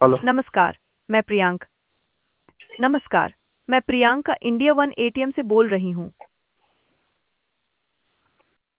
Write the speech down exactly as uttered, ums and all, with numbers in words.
हेलो। नमस्कार। मैं प्रियांक नमस्कार मैं प्रियांका इंडिया वन एटीएम से बोल रही हूँ।